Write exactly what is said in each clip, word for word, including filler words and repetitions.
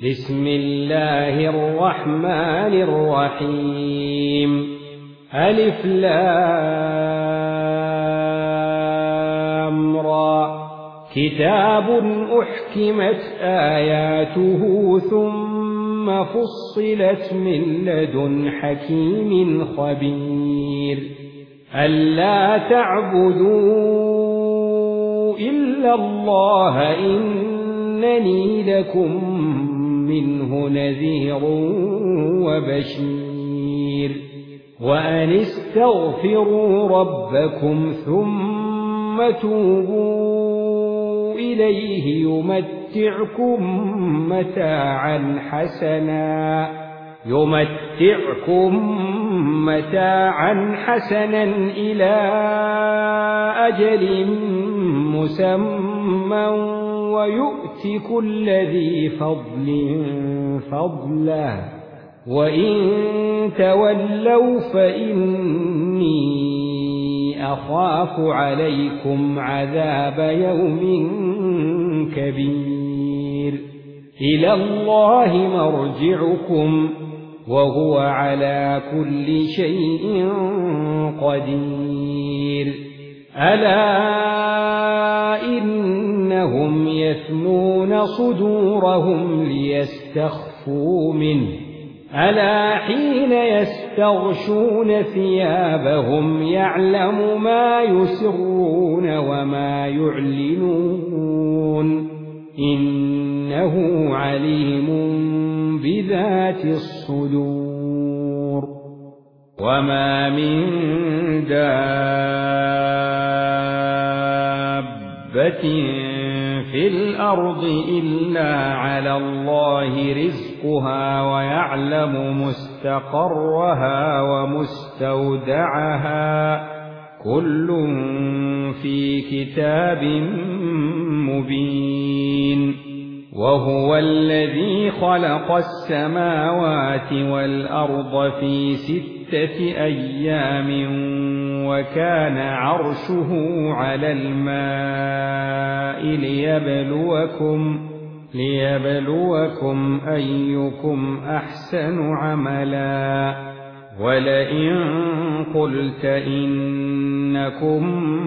بسم الله الرحمن الرحيم ألف لام را كتاب أحكمت آياته ثم فصلت من لدن حكيم خبير ألا تعبدوا إلا الله إنني لكم منه نذير وبشير وأن استغفروا ربكم ثم توبوا إليه يمتعكم متاعا حسنا يمتعكم متاعا حسنا إلى أجل مسمى ويؤت كل ذي فضل فضله وإن تولوا فإني أخاف عليكم عذاب يوم كبير إلى الله مرجعكم وهو على كل شيء قدير ألا إنهم يثنون صدورهم ليستخفوا منه ألا حين يستغشون ثيابهم يعلم ما يسرون وما يعلنون إنه عليم بذات الصدور وما من دابة في الأرض إلا على الله رزقها ويعلم مستقرها ومستودعها كل في كتاب مبين وهو الذي خلق السماوات والأرض في ستة أيام وكان عرشه على الماء ليبلوكم ليبلوكم أيكم أحسن عملا ولئن قلت إنكم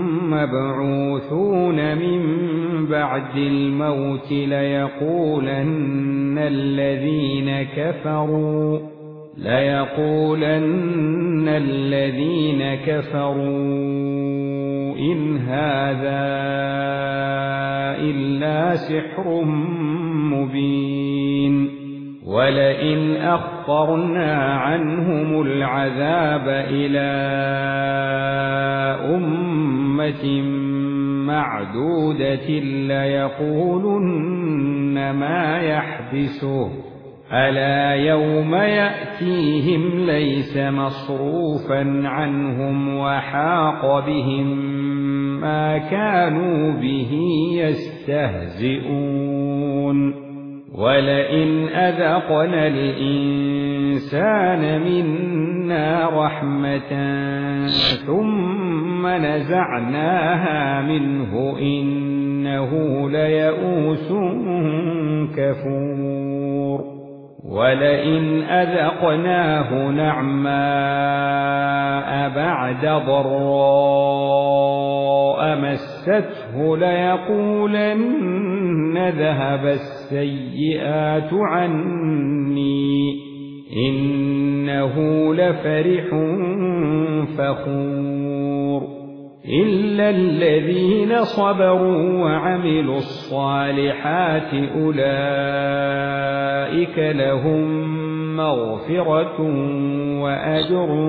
مبعوثون من بعد الموت ليقولن الذين كفروا ليقولن الذين كفروا إن هذا إلا سحر مبين ولئن أخرنا عنهم العذاب إلى أمة معدودة ليقولن ما يحبسه ألا يوم يأتيهم ليس مصروفا عنهم وحاق بهم ما كانوا به يستهزئون ولئن أذقنا الإنسان منا رحمة ثم نزعناها منه إنه ليئوس كفور ولئن أذقناه نعماء بعد ضراء مسته ليقولن ذهب السيئات عني إنه لفرح فخور إلا الذين صبروا وعملوا الصالحات أولئك لهم مغفرة وأجر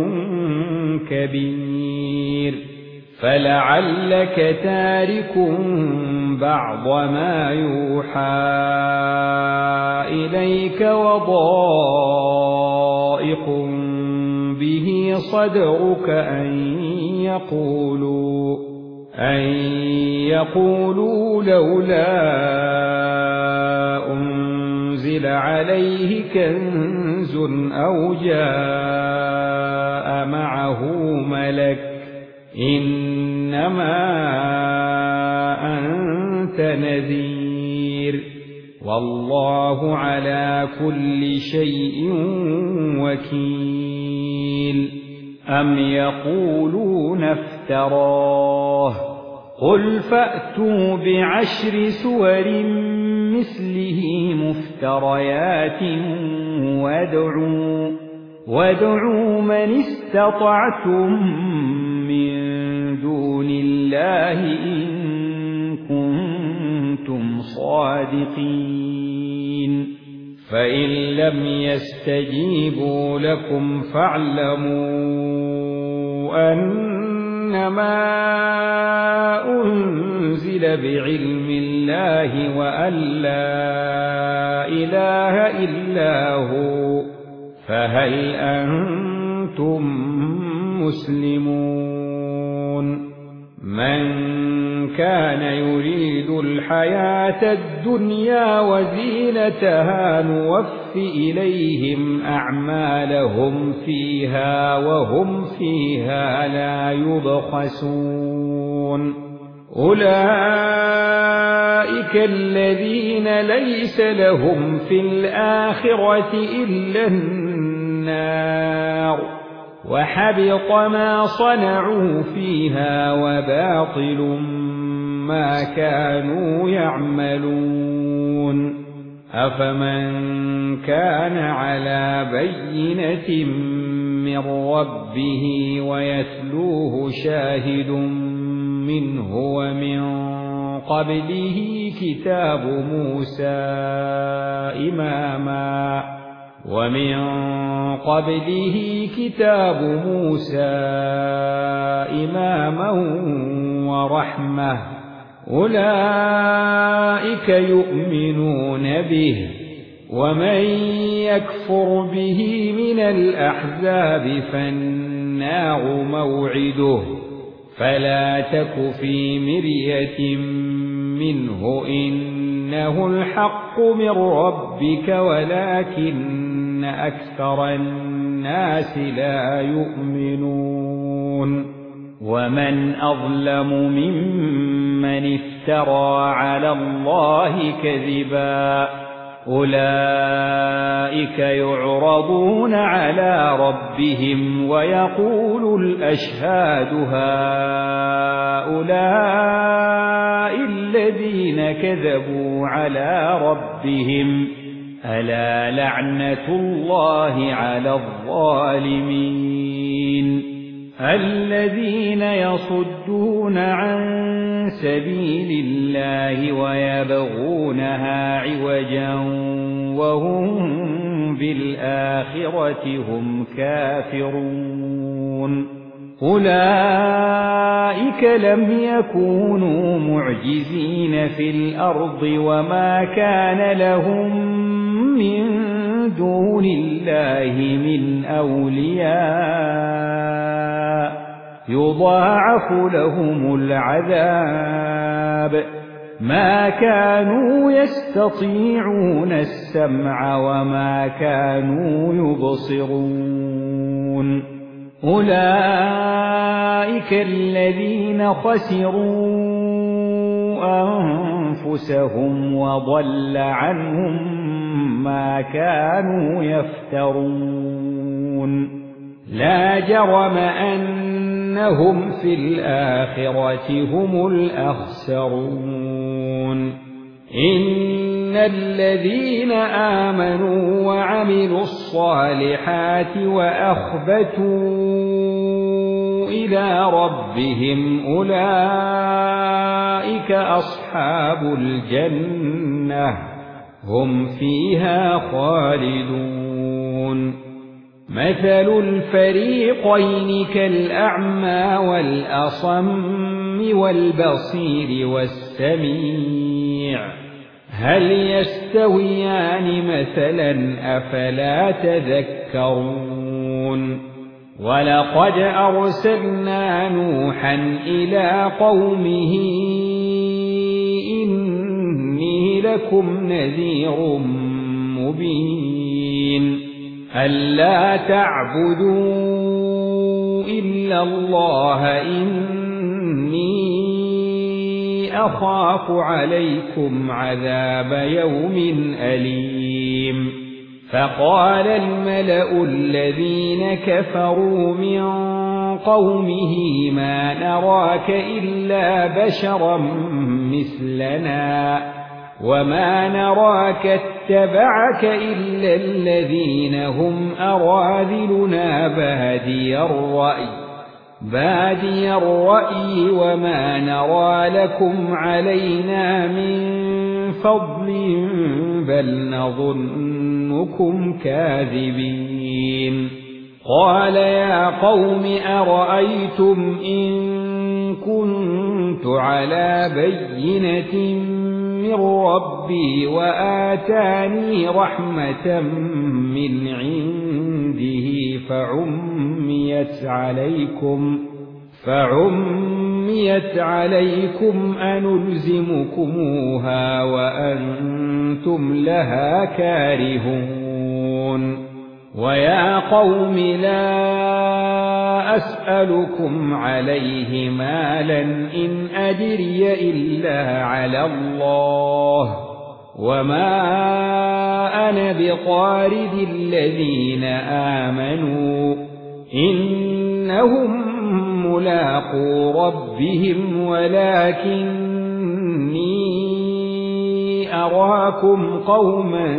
كبير فلعلك تارك بعض ما يوحى إليك وضائق به صدرك أن يقولوا أن يقولوا لولا أنزل عليه كنز أو جاء معه ملك إنما أنت نذير والله على كل شيء وكيل. أم يقولون افتراه قل فأتوا بعشر سور مثله مفتريات وادعوا وادعوا من استطعتم من دون الله إن كنتم صادقين. فإن لم يستجيبوا لكم فاعلموا أنما أنزل بعلم الله وأن لا إله إلا هو فهل أنتم مسلمون؟ من كان يريد الحياة الدنيا وزينتها نوف إليهم أعمالهم فيها وهم فيها لا يبخسون. أولئك الذين ليس لهم في الآخرة إلا النار وحبط ما صنعوا فيها وباطل ما كانوا يعملون. أفمن كان على بينة من ربه ويتلوه شاهد منه ومن قبله كتاب موسى إماما ومن قبله كتاب موسى إماما ورحمة أولئك يؤمنون به. ومن يكفر به من الأحزاب فالنار موعده فلا تك في مرية منه إنه الحق من ربك ولكن أكثر الناس لا يؤمنون. ومن أظلم ممن افترى على الله كذبا أولئك يعرضون على ربهم ويقول الأشهاد هؤلاء الذين كذبوا على ربهم ألا لعنة الله على الظالمين. الذين يصدون عن سبيل الله ويبغونها عوجا وهم بالآخرة هم كافرون. أولئك لم يكونوا معجزين في الأرض وما كان لهم من دون الله من أولياء يضاعف لهم العذاب ما كانوا يستطيعون السمع وما كانوا يبصرون. أولئك الذين خسروا أنفسهم وضل عنهم ما كانوا يفترون. لا جرم أنهم في الآخرة هم الأخسرون. إن الذين آمنوا وعملوا الصالحات وأخبتوا إلى ربهم أولئك أصحاب الجنة هم فيها خالدون. مثل الفريقين كالأعمى والأصم والبصير والسميع هل يستويان مثلا أفلا تذكرون. ولقد أرسلنا نوحا إلى قومه إني لكم نذير مبين ألا تعبدوا إلا الله إني أخاف عليكم عذاب يوم أليم فقال الملأ الذين كفروا من قومه ما نراك إلا بشرا مثلنا وما نراك اتبعك إلا الذين هم أراذلنا بادي الرأي بادي الرأي وما نرى لكم علينا من فضل بل نظنكم كاذبين قال يا قوم أرأيتم إن كنت على بينة من ربي وآتاني رحمة من عنده فعميت عليكم فعميت عليكم أنلزمكموها وأنتم لها كارهون ويا قوم لا أسألكم عليه مالا إن أجري إلا على الله وما أنا بطارد الذين آمنوا إنهم ملاقو ربهم ولكني أراكم قوما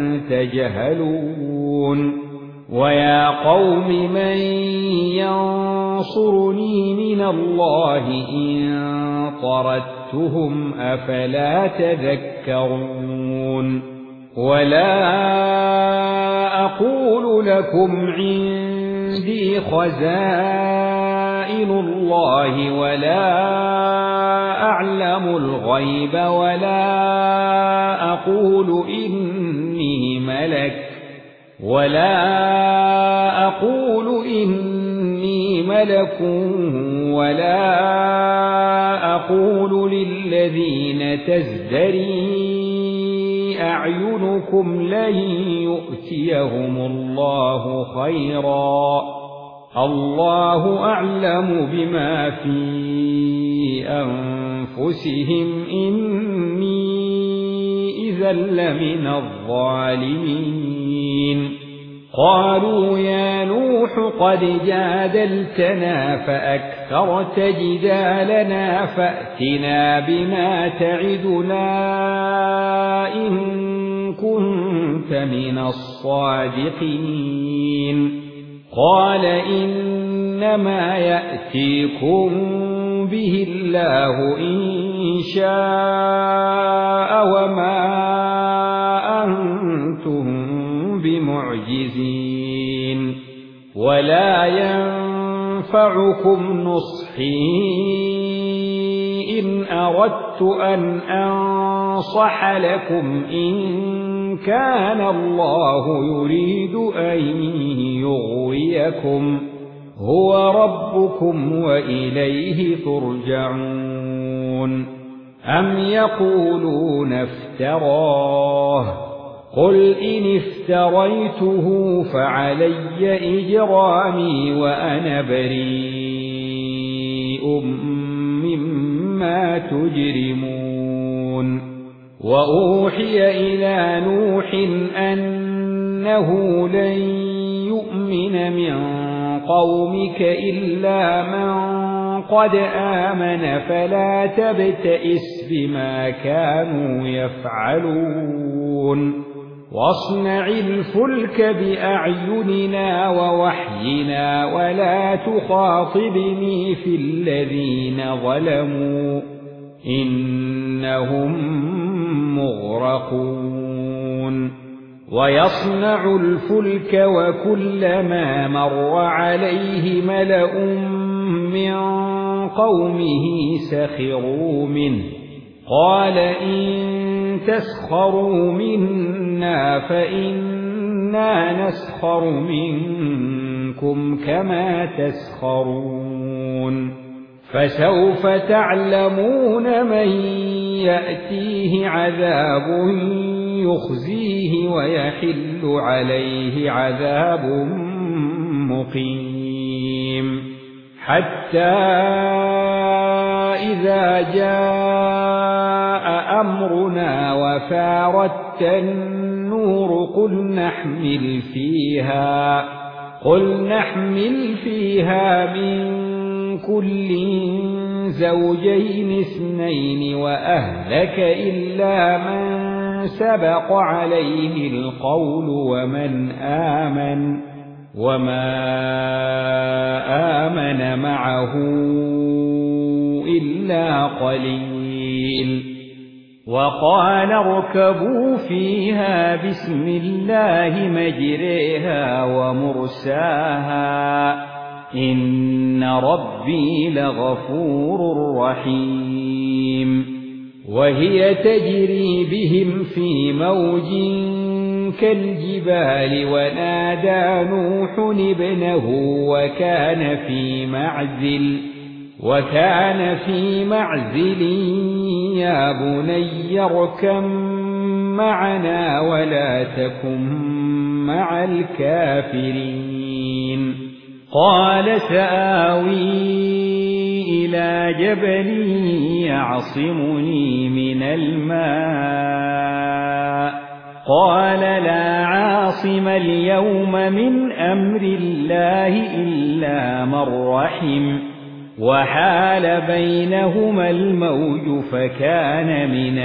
تجهلون ويا قوم من ينصرني من الله إن طردتهم أفلا تذكرون ولا أقول لكم عندي خزائن الله ولا أعلم الغيب ولا أقول إني ملك ولا أقول إني ملك ولا أقول للذين تزدري أعينكم لن يؤتيهم الله خيرا الله أعلم بما في أنفسهم إني إذا لمن الظالمين قالوا يا نوح قد جادلتنا فأكثرت جدالنا فأتنا بما تعدنا إن كنت من الصادقين قال إنما يأتيكم به الله إن شاء وما أنتم بمعجزين ولا ينفعكم نصحي إن أردت أن أنصح لكم إن كان الله يريد أن يغويكم هو ربكم وإليه ترجعون أم يقولون افتراه قل إن افتريته فعلي إجرامي وأنا بريء مما تجرمون وأوحي إلى نوح أنه لن يؤمن من قومك إلا من قد آمن فلا تبتئس بما كانوا يفعلون واصنع الفلك بأعيننا ووحينا ولا تخاطبني في الذين ظلموا إنهم مغرقون ويصنع الفلك وكلما مر عليه ملأ من قومه سخروا منه قال إن تسخروا منا فإنا نسخر منكم كما تسخرون فسوف تعلمون من يأتيه عذاب يخزيه ويحل عليه عذاب مقيم حتى إذا جاء أمرنا وفارت النور قل نحمل فيها قل نحمل فيها من كل زوجين اثنين وأهلك إلا من سبق عليه القول ومن آمن وما آمن معه إلا قليل وقال اركبوا فيها بسم الله مجريها ومرساها إن ربي لغفور رحيم وهي تجري بهم في موج كالجبال ونادى نوح ابنه وكان في معزل وكان في معزل يا بني اركب معنا ولا تكن مع الكافرين قال سآوي إلى جبل يعصمني من الماء قال لا عاصم اليوم من أمر الله إلا من رحم وحال بينهما الموج فكان من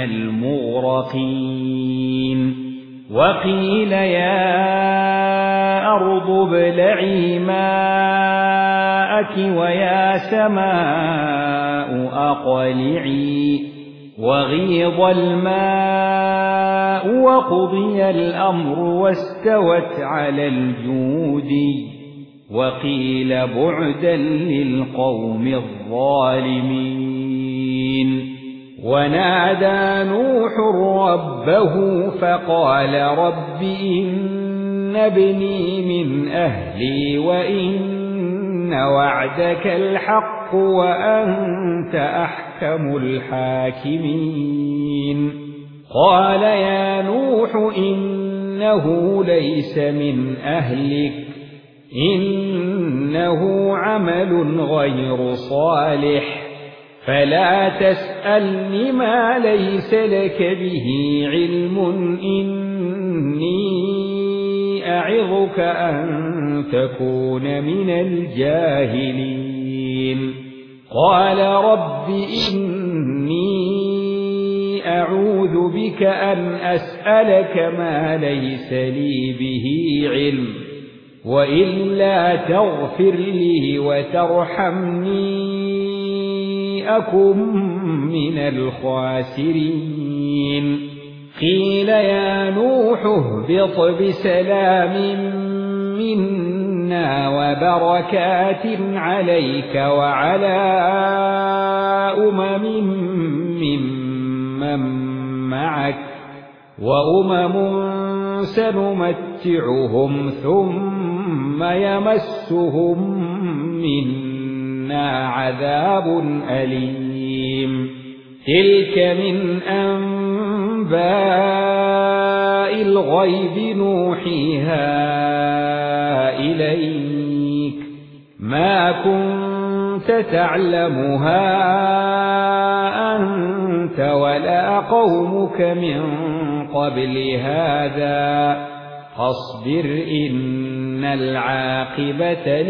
المغرقين وقيل يا أرض ابلعي ماءك ويا سماء أقلعي وغيض الماء وقضي الأمر واستوت على الجود وقيل بعدا للقوم الظالمين ونادى نوح ربه فقال رب إن ابني من أهلي وإن وعدك الحق وأنت أحكم الحاكمين قال يا نوح إنه ليس من أهلك إنه عمل غير صالح فلا تسألني ما ليس لك به علم إني أعظك أن تكون من الجاهلين قال رب إني أعوذ بك أن أسألك ما ليس لي به علم وإلا تغفر لي وترحمني أكن من الخاسرين قيل يا نوح اهبط بسلام منا وبركات عليك وعلى أمم ممن معك وأمم سنمتعهم ثم يمسهم منا عذاب أليم تلك من أنباء الغيب نوحيها إليك ما كنت تعلمها أنت ولا قومك من قبل هذا فاصبر إن العاقبة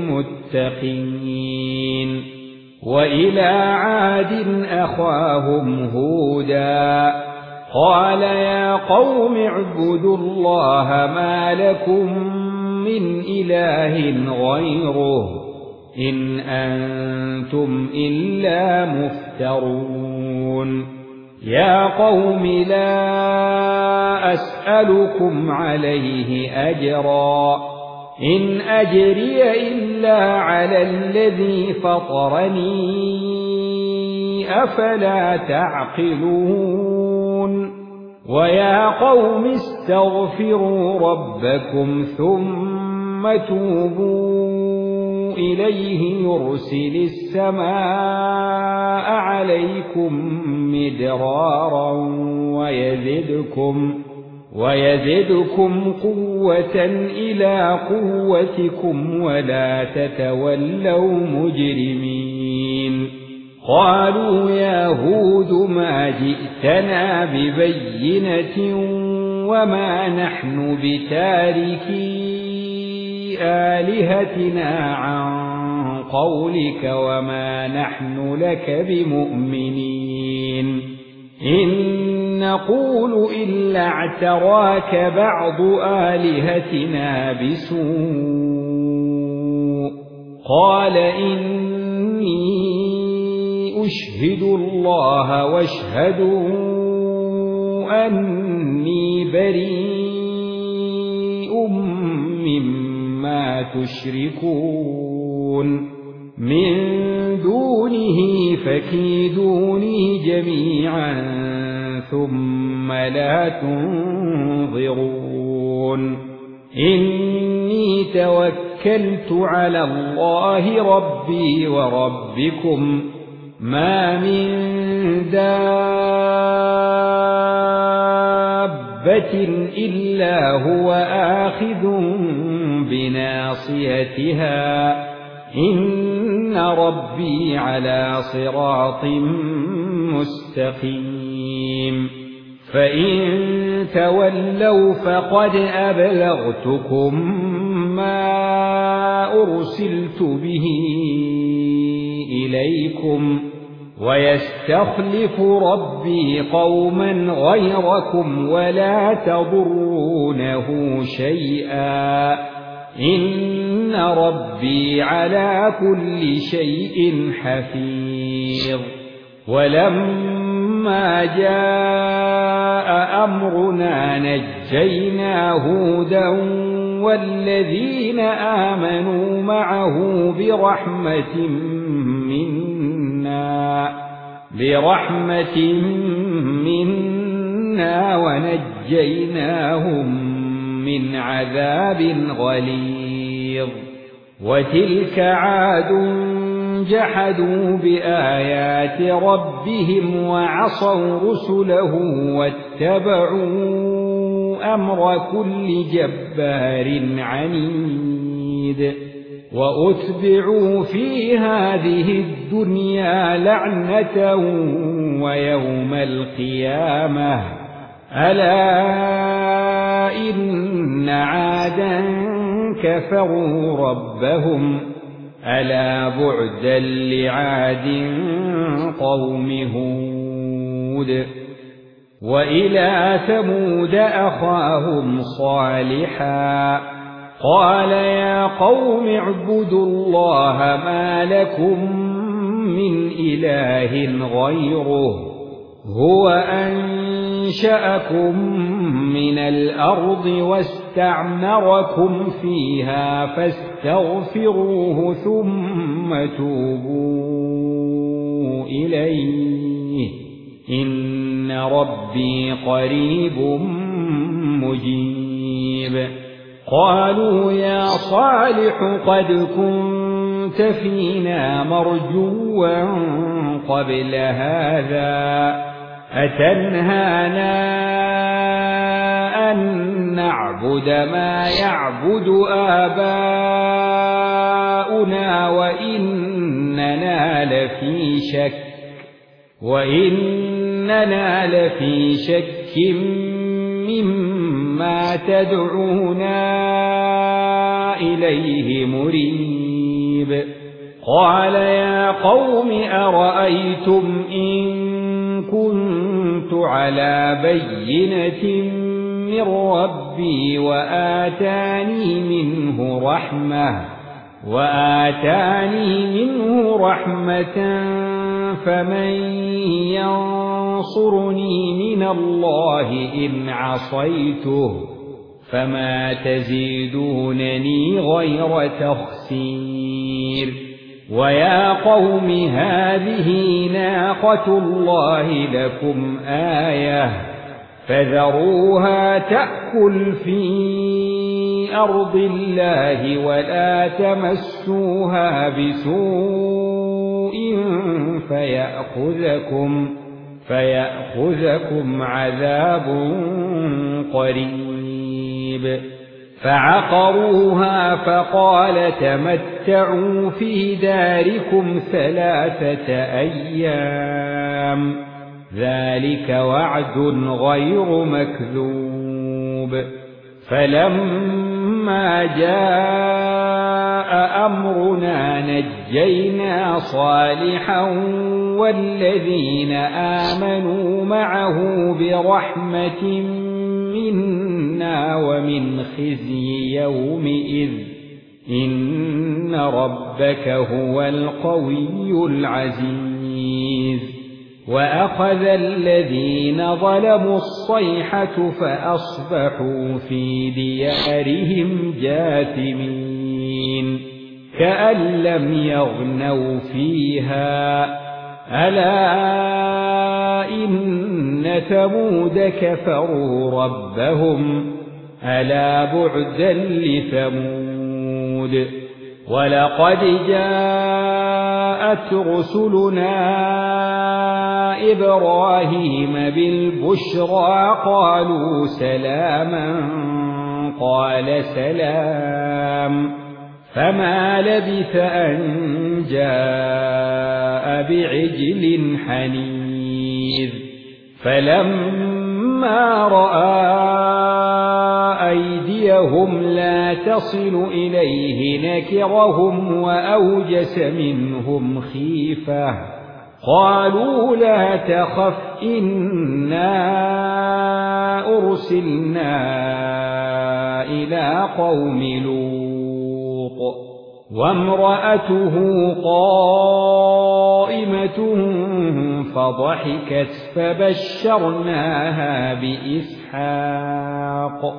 للمتقين وإلى عاد أخاهم هودا قال يا قوم اعبدوا الله ما لكم من إله غيره إن أنتم إلا مفترون يا قوم لا أسألكم عليه أجرا إن أجري إلا على الذي فطرني أفلا تعقلون ويا قوم استغفروا ربكم ثم توبوا إليه يرسل السماء عليكم مدرارا ويزدكم ويزدكم قوة إلى قوتكم ولا تتولوا مجرمين قالوا يا هود ما جئتنا ببينة وما نحن بتاركي آلهتنا عن قولك وما نحن لك بمؤمنين إن نقول إلا اعتراك بعض آلهتنا بسوء قال إني أشهد الله واشهدوا أني بريء مما تشركون من دونه فكيدوني جميعا ثم لا تنظرون إني توكلت على الله ربي وربكم ما من دابة إلا هو آخذ بناصيتها إن ربي على صراط مستقيم فإن تولوا فقد أبلغتكم ما أرسلت به إليكم ويستخلف ربي قوما غيركم ولا تضرونه شيئا إن ربي على كل شيء حفيظ ولما جاء أمرنا نجينا هودا والذين آمنوا معه برحمة منا برحمة منا ونجيناهم من عذاب غليظ وتلك عاد جحدوا بآيات ربهم وعصوا رسله واتبعوا أمر كل جبار عنيد وأتبعوا في هذه الدنيا لعنة ويوم القيامة ألا إن عادا كفروا ربهم ألا بعدا لعاد قوم هود وإلى ثمود أخاهم صالحا قال يا قوم اعبدوا الله ما لكم من إله غيره هو أنشأكم من الأرض واستعمركم فيها فاستغفروه ثم توبوا إليه إن ربي قريب مجيب قالوا يا صالح قد كنت فينا مرجوا قبل هذا أتنهانا أن نعبد ما يعبد آباؤنا وإننا لفي شك وإننا لفي شك مما تدعونا إليه مريب قال يا قوم أرأيتم إن كنت على بينة من ربي وآتاني منه رحمة وآتاني منه رحمة فمن ينصرني من الله إن عصيته فما تزيدونني غير تخسير ويا قوم هذه ناقة الله لكم آية فذروها تأكل في أرض الله ولا تمسوها بسوء فيأخذكم فيأخذكم عذاب قريب فعقروها فقال تمتعوا في داركم ثلاثة أيام ذلك وعد غير مكذوب فلما جاء أمرنا نجينا صالحا والذين آمنوا معه برحمة منا ومن خزي يومئذ إن ربك هو القوي العزيز وأخذ الذين ظلموا الصيحة فأصبحوا في ديارهم جاثمين كأن لم يغنوا فيها ألا إن ثمود كفروا ربهم ألا بعدا لثمود ولقد جاءت رسلنا إبراهيم بالبشرى قالوا سلاما قال سلام فما لبث أن جاء بعجل حنيذ فلما رأى أيديهم لا تصل إليه نكرهم وأوجس منهم خيفة قالوا لا تخف إنا أرسلنا إلى قوم لوط وامرأته قائمة فضحكت فبشرناها بإسحاق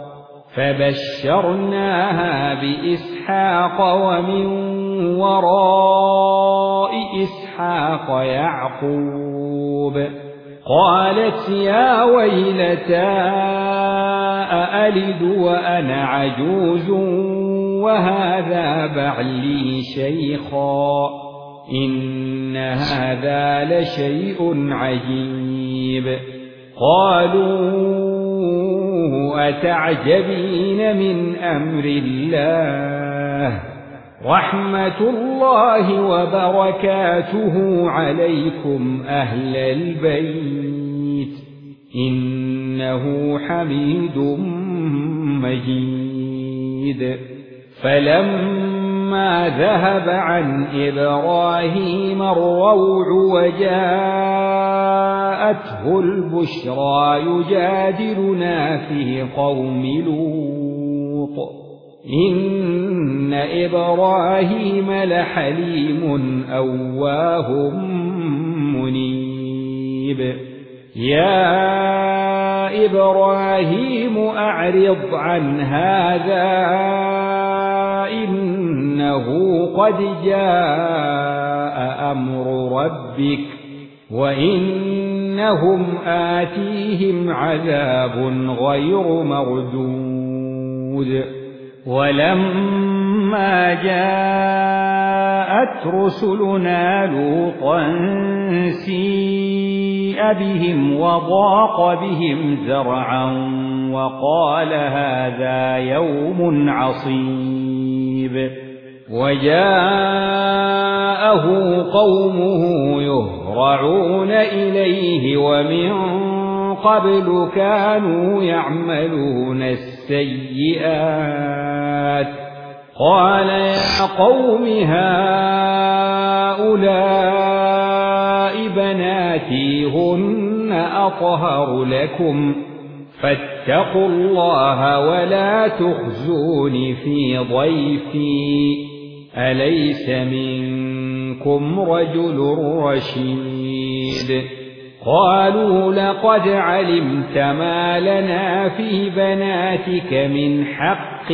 فبشرناها بإسحاق ومن وراء إسحاق يعقوب قالت يا ويلتى أألد وأنا عجوز وهذا بعلي شيخا إن هذا لشيء عجيب قالوا أتعجبين من أمر الله رحمة الله وبركاته عليكم أهل البيت إنه حميد مجيد فلما ذهب عن إبراهيم الروع وجاءته البشرى يجادلنا في قوم لوط إن إبراهيم لحليم أواه منيب يا إبراهيم أعرض عن هذا إنه قد جاء أمر ربك وإنهم آتيهم عذاب غير مردود ولما جاءت رسلنا لوطا سيء بهم وضاق بهم ذرعا وقال هذا يوم عصيب وجاءه قومه يهرعون إليه ومن قبل كانوا يعملون السيئات قال يا قوم هؤلاء بناتي هن أطهر لكم فاتقوا الله ولا تخزون في ضيفي أليس منكم رجل رشيد قالوا لقد علمت ما لنا في بناتك من حق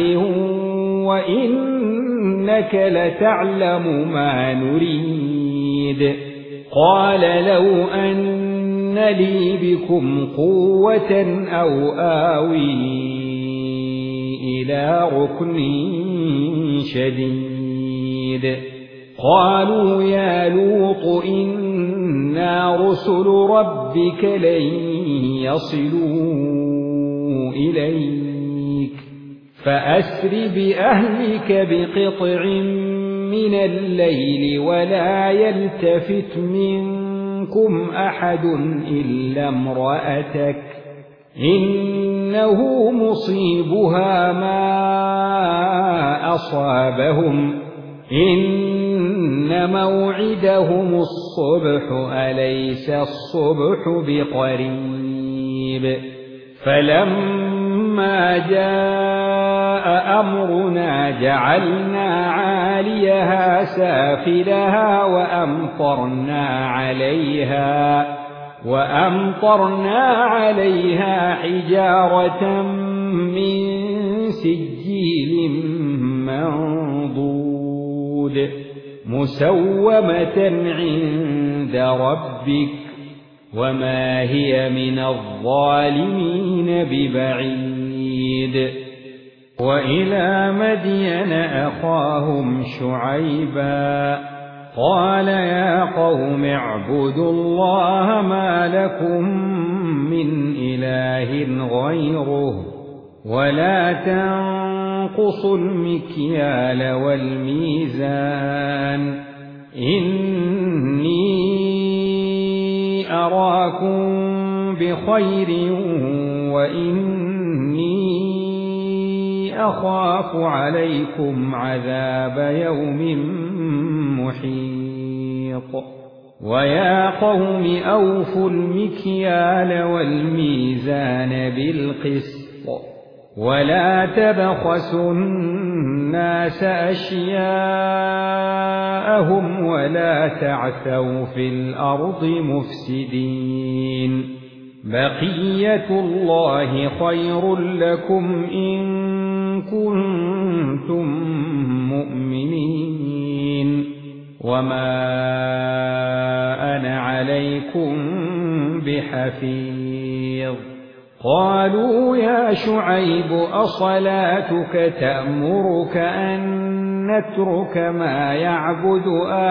وإنك لتعلم ما نريد قال لو أن لي بكم قوة أو آوي إلى ركن شديد قالوا يا لوط إنا رسل ربك لن يصلوا إليك فأسر بأهلك بقطع من الليل ولا يلتفت منكم أحد إلا امرأتك إنه مصيبها ما أصابهم إن موعدهم الصبح أليس الصبح بقريب فلما جاء أمرنا جعلنا عاليها سافلها وأمطرنا عليها وأمطرنا عليها حجارة من سجيل منضود مسومة عند ربك وما هي من الظالمين ببعيد وإلى مدين أخاهم شعيبا قال يا قوم اعبدوا الله ما لكم من إله غيره ولا تنقصوا المكيال والميزان إني أراكم بخير وإني أخاف عليكم عذاب يوم محيط ويا قوم أوفوا المكيال والميزان بالقسط ولا تبخسوا الناس أشياءهم ولا تعثوا في الأرض مفسدين بقية الله خير لكم إن كنتم مؤمنين وما أنا عليكم بحفيظ قالوا يا شعيب أصلاتك تأمرك أن نترك ما يعبد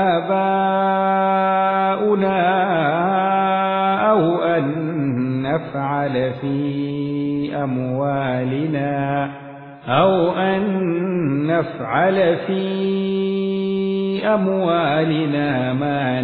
آباؤنا أو أن نفعل في أموالنا أو أن نفعل في أموالنا ما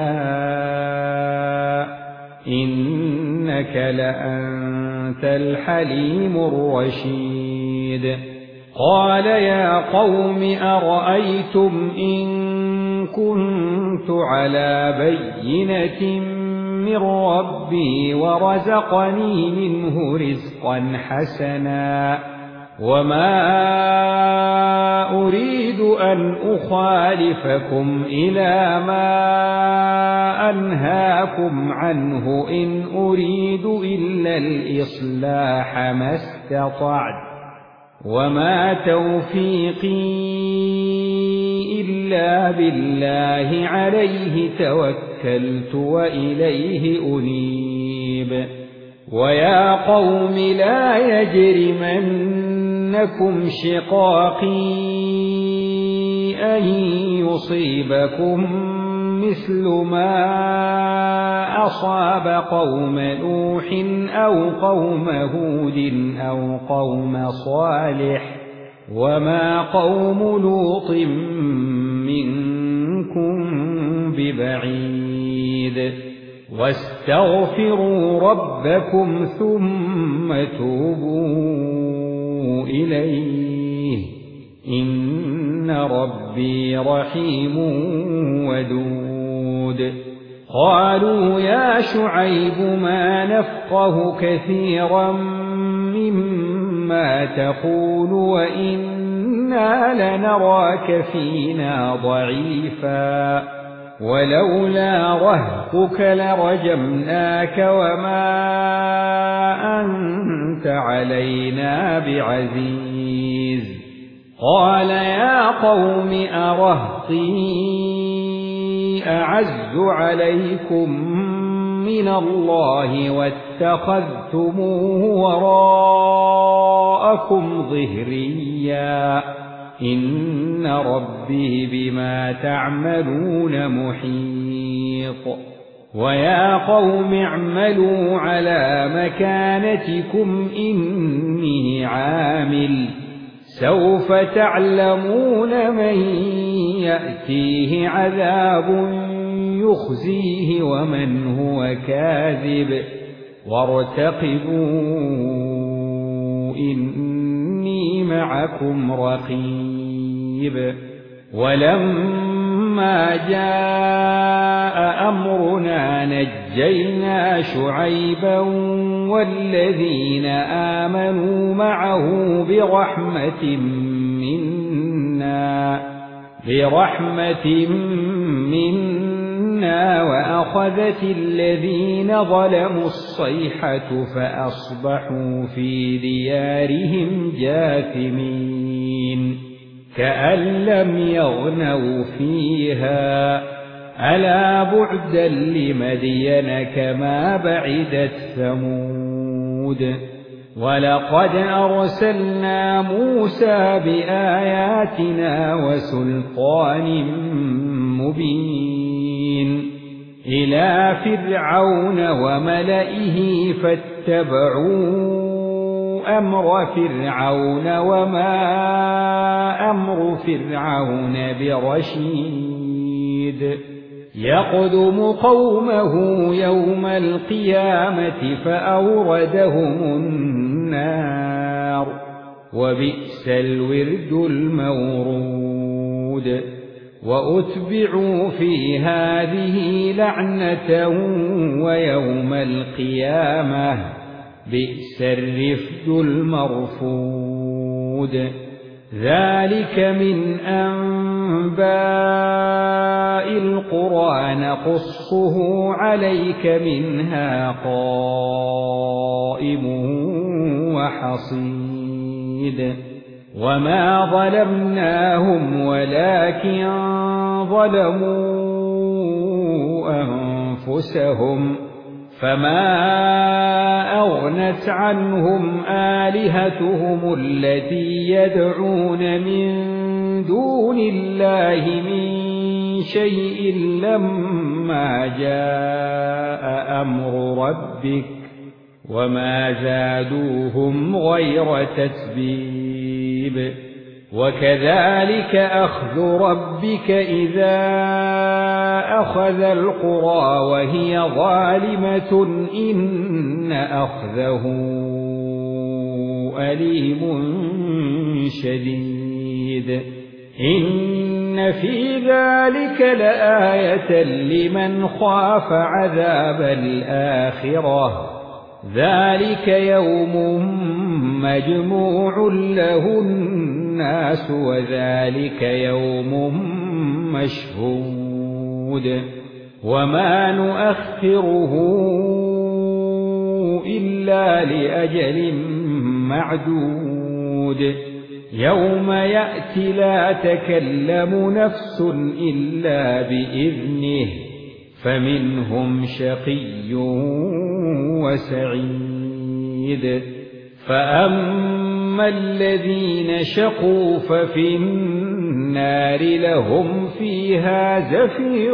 نشاء إنك لأنت الحليم الرشيد قال يا قوم أرأيتم إن كنت على بينة من ربي ورزقني منه رزقا حسنا وما أريد أن أخالفكم إلى ما أنهاكم عنه إن أريد إلا الإصلاح ما استطعت وما توفيقي إلا بالله عليه توكلت وإليه أنيب ويا قوم لا يجرمنكم شقاقي أن يصيبكم مثل ما أصاب قوم نوح أو قوم هود أو قوم صالح وما قوم لوط منكم ببعيد واستغفروا ربكم ثم توبوا إليه إن ربي رحيم ودود قالوا يا شعيب ما نفقه كثيرا مما تقول وإنا لنراك فينا ضعيفا ولولا رهطك لرجمناك وما أنت علينا بعزيز قال يا قوم أرهطي أعز عليكم من الله واتخذتموه وراءكم ظهريا إن ربي بما تعملون محيط ويا قوم اعملوا على مكانتكم إني عامل سوف تعلمون من يأتيه عذاب يخزيه ومن هو كاذب وارتقبوا إني معكم رقيب ولما جاء أمرنا نجينا شعيبا والذين آمنوا معه برحمة منا برحمة منا وأخذت الذين ظلموا الصيحة فأصبحوا في ديارهم جاثمين كأن لم يغنوا فيها ألا بعدا لمدين كما بعدت ثمود ولقد أرسلنا موسى بآياتنا وسلطان مبين إلى فرعون وملئه فاتبعوا أمر فرعون وما أمر فرعون برشيد يقدم قومه يوم القيامة فأوردهم النار وبئس الورد المورود وأتبعوا في هذه لعنة ويوم القيامة بئس الرفد المرفود ذلك من أنباء القرى نقصه عليك منها قائم وحصيد وما ظلمناهم ولكن ظلموا أنفسهم فما أغنت عنهم آلهتهم التي يدعون من دون الله من شيء لما جاء أمر ربك وما زادوهم غير تتبيب وكذلك أخذ ربك إذا أخذ القرى وهي ظالمة إن أخذه أليم شديد إن في ذلك لآية لمن خاف عذاب الآخرة ذلك يوم مجموع له الناس وذلك يوم مشهود وما نؤخره إلا لأجل معدود يوم يأتي لا تكلم نفس إلا بإذنه فمنهم شقي وسعيد فأما الذين شقوا ففي النار لهم فيها زفير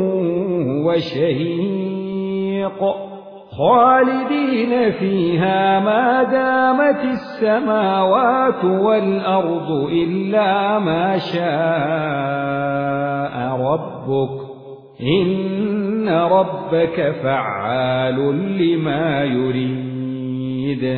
وشهيق خالدين فيها ما دامت السماوات والأرض إلا ما شاء ربك إن ربك فعال لما يريد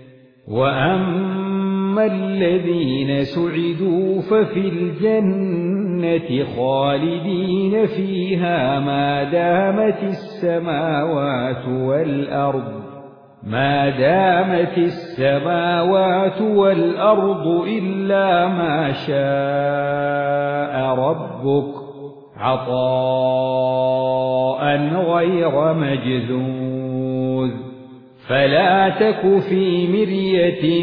وأما الذين سعدوا ففي الجنة خالدين فيها ما دامت السماوات والأرض ما دامت السماوات والأرض إلا ما شاء ربك عطاء غير مجذوذ فلا تك في مرية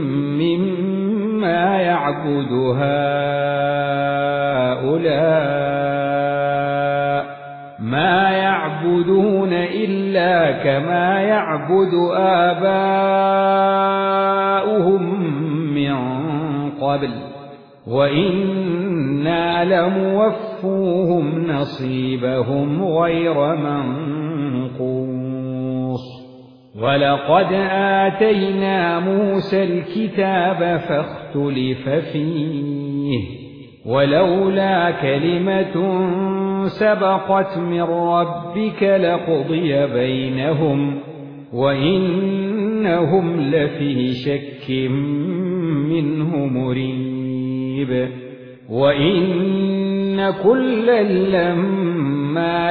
مما يعبد هؤلاء ما يعبدون إلا كما يعبد آباؤهم من قبل وإنا لموفوهم نصيبهم غير منقوص ولقد آتينا موسى الكتاب فاختلف فيه ولولا كلمة سبقت من ربك لقضي بينهم وإنهم لفي شك منه مريب وإن كلا لما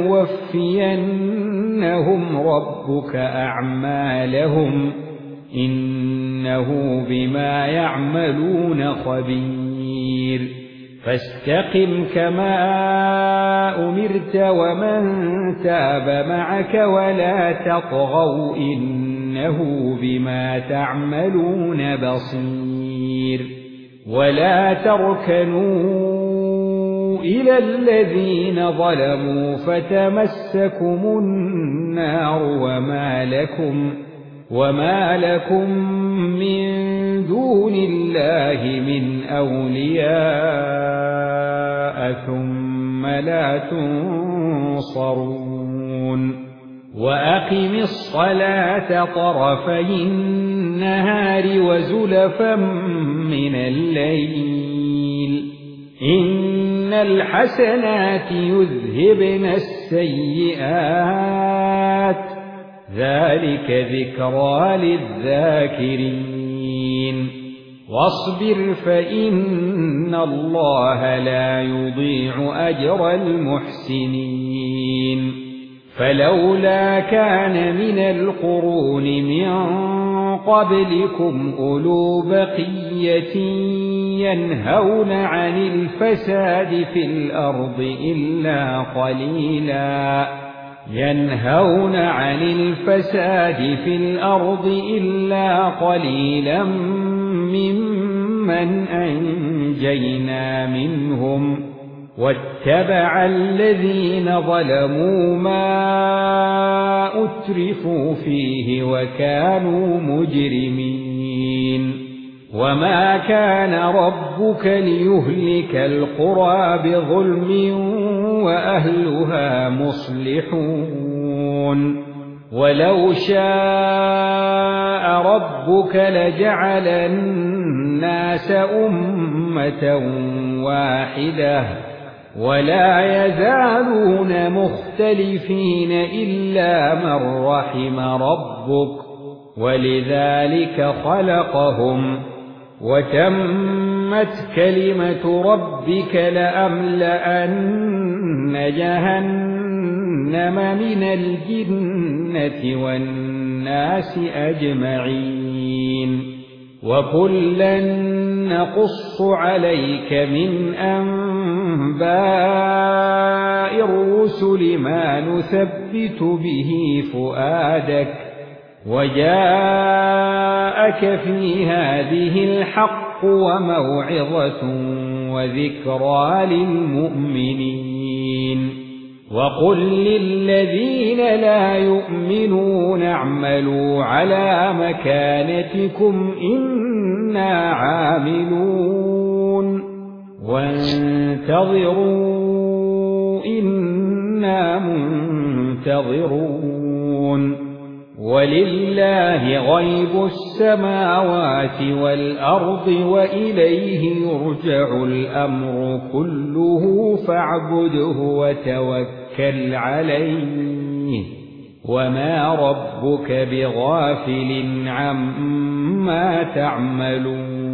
ليوفينهم ربك أعمالهم إنه بما يعملون خبير فاستقم كما أمرت ومن تاب معك ولا تطغوا إنه بما تعملون بصير ولا تركنوا إلى الذين ظلموا فتمسكم النار وما لكم وما لكم من دون الله من أولياء ثم لا تنصرون وأقم الصلاة طرفي النهار وزلفا من الليل إن الحسنات يذهبن السيئات ذلك ذكرى للذاكرين واصبر فإن الله لا يضيع أجر المحسنين فلولا كان من القرون من قبلكم أولو بقية ينهون عن الفساد في الأرض إلا قليلا ينهون عن الفساد في الأرض إلا قليلا ممن أنجينا منهم واتبع الذين ظلموا ما أترفوا فيه وكانوا مجرمين وما كان ربك ليهلك القرى بظلم وأهلها مصلحون ولو شاء ربك لجعل الناس أمة واحدة ولا يزالون مختلفين إلا من رحم ربك ولذلك خلقهم وتمت كلمة ربك لأملأن جهنم من الجنة والناس أجمعين وكلا نقص عليك من أنباء الرسل ما نثبت به فؤادك وجاءك في هذه الحق وموعظة وذكرى للمؤمنين وقل للذين لا يؤمنون اعملوا على مكانتكم إنا عاملون وانتظروا إنا منتظرون ولله غيب السماوات والأرض وإليه يرجع الأمر كله فاعبده وتوكل عليه وما ربك بغافل عما تعملون